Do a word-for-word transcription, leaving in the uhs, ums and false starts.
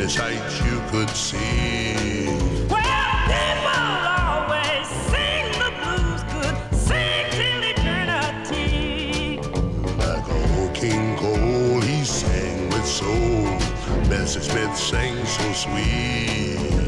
many sights you could see. Well, people always sing the blues good, sing till eternity. Like old King Cole, he sang with soul. Bessie Smith sang so sweet.